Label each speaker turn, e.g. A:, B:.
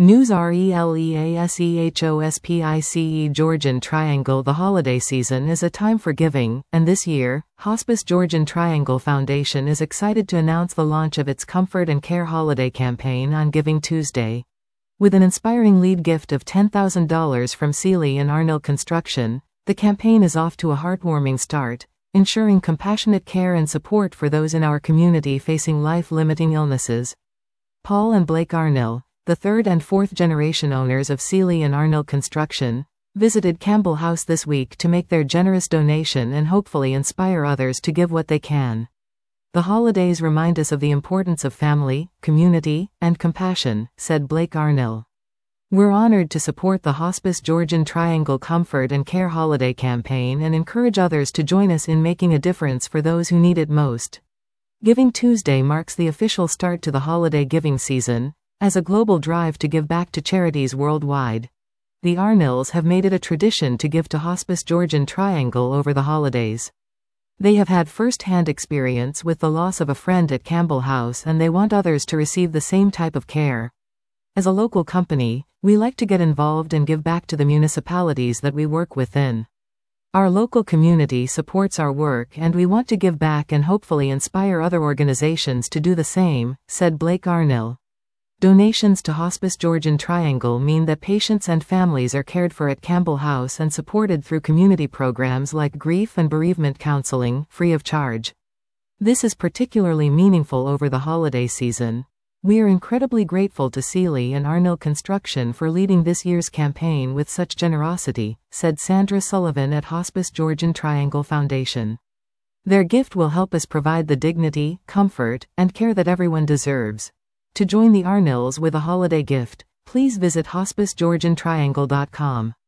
A: News RELEASEHOSPICE Georgian Triangle. The holiday season is a time for giving, and this year, Hospice Georgian Triangle Foundation is excited to announce the launch of its Comfort and Care Holiday campaign on Giving Tuesday. With an inspiring lead gift of $10,000 from Sealy and Arnil Construction, the campaign is off to a heartwarming start, ensuring compassionate care and support for those in our community facing life-limiting illnesses. Paul and Blake Arnil, the third and fourth generation owners of Sealy and Arnil Construction, visited Campbell House this week to make their generous donation and hopefully inspire others to give what they can. The holidays remind us of the importance of family, community, and compassion, said Blake Arnil. We're honored to support the Hospice Georgian Triangle Comfort and Care Holiday campaign and encourage others to join us in making a difference for those who need it most. Giving Tuesday marks the official start to the holiday giving season, as a global drive to give back to charities worldwide. The Arnils have made it a tradition to give to Hospice Georgian Triangle over the holidays. They have had first-hand experience with the loss of a friend at Campbell House, and they want others to receive the same type of care. As a local company, we like to get involved and give back to the municipalities that we work within. Our local community supports our work, and we want to give back and hopefully inspire other organizations to do the same, said Blake Arnil. Donations to Hospice Georgian Triangle mean that patients and families are cared for at Campbell House and supported through community programs like grief and bereavement counseling, free of charge. This is particularly meaningful over the holiday season. We are incredibly grateful to Sealy and Arnil Construction for leading this year's campaign with such generosity, said Sandra Sullivan at Hospice Georgian Triangle Foundation. Their gift will help us provide the dignity, comfort, and care that everyone deserves. To join the Arnils with a holiday gift, please visit hospicegeorgiantriangle.com.